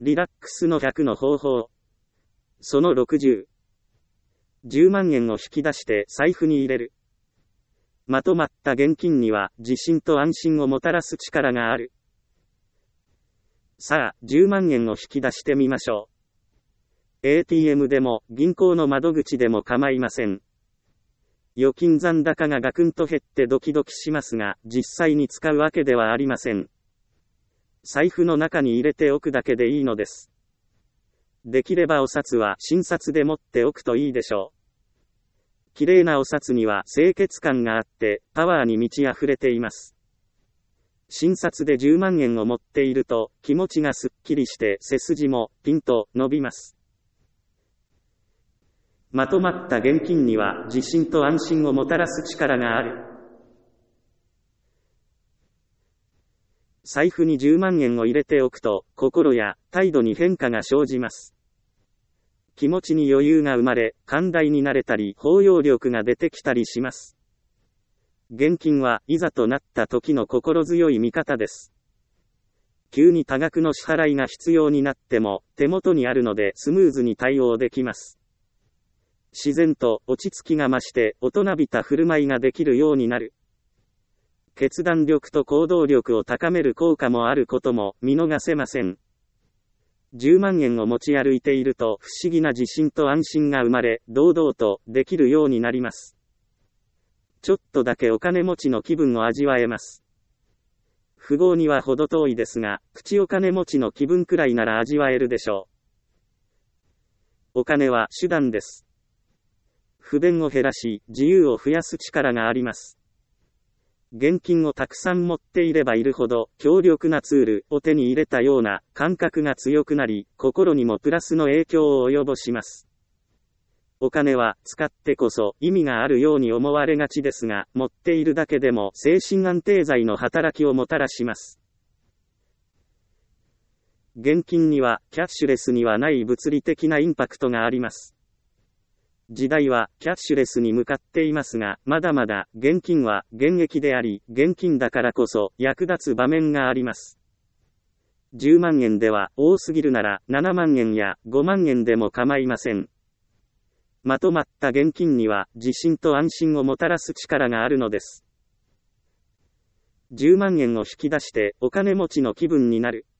リラックスの100の方法。その60。10万円を引き出して財布に入れる。まとまった現金には自信と安心をもたらす力がある。さあ、10万円を引き出してみましょう。ATM でも銀行の窓口でも構いません。預金残高がガクンと減ってドキドキしますが、実際に使うわけではありません。財布の中に入れておくだけでいいのです。できればお札は新札で持っておくといいでしょう。綺麗なお札には清潔感があって、パワーに満ち溢れています。新札で10万円を持っていると、気持ちがすっきりして背筋もピンと伸びます。まとまった現金には自信と安心をもたらす力がある。財布に10万円を入れておくと、心や態度に変化が生じます。気持ちに余裕が生まれ、寛大になれたり、包容力が出てきたりします。現金はいざとなった時の心強い味方です。急に多額の支払いが必要になっても、手元にあるのでスムーズに対応できます。自然と落ち着きが増して大人びた振る舞いができるようになる。決断力と行動力を高める効果もあることも見逃せません。10万円を持ち歩いていると不思議な自信と安心が生まれ、堂々とできるようになります。ちょっとだけお金持ちの気分を味わえます。富豪には程遠いですが、プチお金持ちの気分くらいなら味わえるでしょう。お金は手段です。不便を減らし、自由を増やす力があります。現金をたくさん持っていればいるほど、強力なツールを手に入れたような感覚が強くなり、心にもプラスの影響を及ぼします。お金は使ってこそ意味があるように思われがちですが、持っているだけでも精神安定剤の働きをもたらします。現金にはキャッシュレスにはない物理的なインパクトがあります。時代はキャッシュレスに向かっていますが、まだまだ現金は現役であり、現金だからこそ役立つ場面があります。10万円では多すぎるなら7万円や5万円でも構いません。まとまった現金には自信と安心をもたらす力があるのです。10万円を引き出してお金持ちの気分になる。